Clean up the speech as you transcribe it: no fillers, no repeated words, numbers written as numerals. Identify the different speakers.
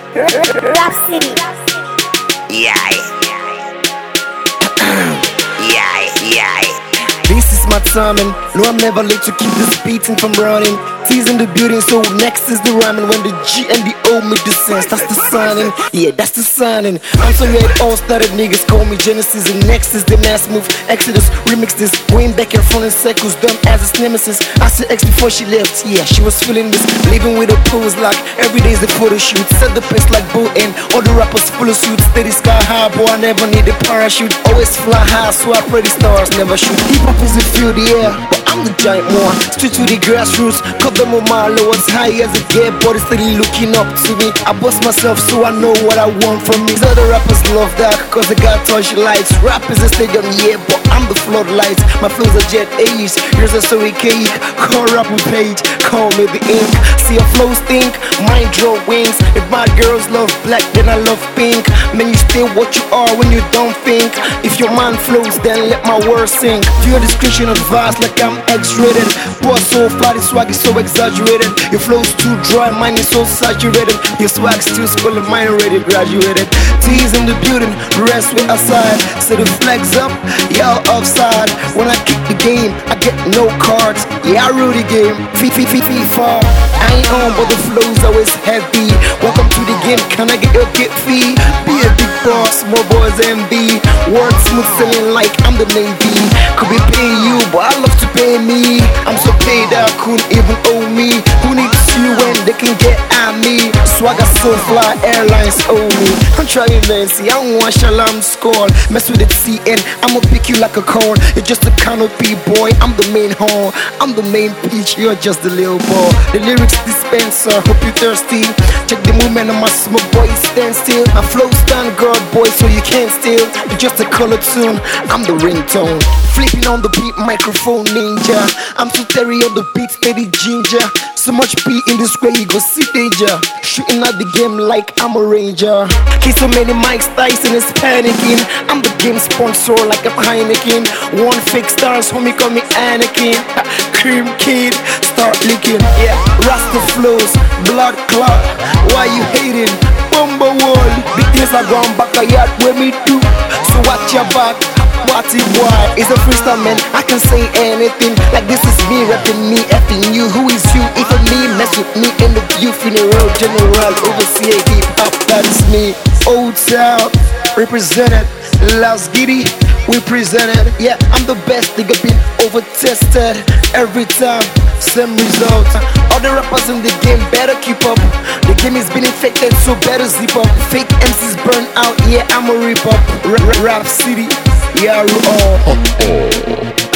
Speaker 1: Rap City.
Speaker 2: Yeah. Yeah.
Speaker 3: This is my timing. No, I'm never late to keep this beating from running. T's in the building, so next is the rhyming. When the G and the O make the sense, that's the signing. Yeah, that's the signing. I'm so red, all started niggas call me Genesis. And next is the mass move. Exodus, remix this. Going back and front in circles, dumb as its nemesis. I said X before she left. Yeah, she was feeling this. Living with a pose like every day's the photo shoot. Set the pace like Bo and all the rappers full of suits. Steady sky high, boy, I never need a parachute. Always fly high, so I pray the stars never shoot. Hip hop is the field, yeah, but I'm the giant one. Straight to the grassroots, cut them on my low as high as a get, but it's steady looking up to me. I bust myself so I know what I want from me. These other rappers love that, cause they got touch lights. Rap is a stadium, yeah, but I'm the floodlights. My flows are jet age, here's a story cake. Call rapper page, call me the ink. See your flows think, mine draw wings. If my girls love black, then I love pink. Man, you stay what you are when you don't think. If your mind flows, then let my words sing. Your description of vibes like I'm X-rated. Boy, so fly, the swag is so exaggerated. Your flow's too dry, mine is so saturated. Your swag still school of mine already graduated. T's in the building, rest way outside. So the flags up, y'all offside. When I kick the game, I get no cards. Yeah, I rule the game. FIFA. I ain't on, but the flow's always heavy. Welcome to the game, can I get your get fee? Be a big boss, more boys MB. Word smooth selling like I'm the Navy. Could be paying you, but I love to pay me. I'm so paid that I couldn't even owe me. Who needs you when they can get at me? Swagger so fly, airlines owe me. I'm trying Nancy, I don't want Shalom score. Mess with the CN, I'ma pick you like a corn. You're just a canopy boy, I'm the main horn. I'm the main peach, you're just the little ball. The lyrics dispenser, hope you thirsty. Check the movement of my smoke boy, stand still. My flow stand guard boy, so you can't steal. You're just a color tune, I'm the ringtone. Flipping on the beat, microphone ninja. I'm so terry on the beat, steady ginger. So much beat in this way, you go see danger. Shooting at the game like I'm a ranger. He's so many mics, Tyson is panicking. I'm the game sponsor like a Heineken. One fake stars, homie call me Anakin. Cream kid, start licking. Yeah, Rasta flows, blood clot. Why you hating? Bumble wall. Big things are gone back a yard where me do. So watch your back. What it boy? It's a freestyle man, I can say anything. Like this is me rapping me, effing you. Who is you? If me, mess with me in the view. Funeral general, overseer hip hop, that is me. Old Town, represented. Las Giddy, we presented. Yeah, I'm the best, nigga been over tested. Every time, same results. All the rappers in the game better keep up. The game is been infected, so better zip up. Fake MCs burn out, yeah, I'ma rip up. Rap City, yeah, we all.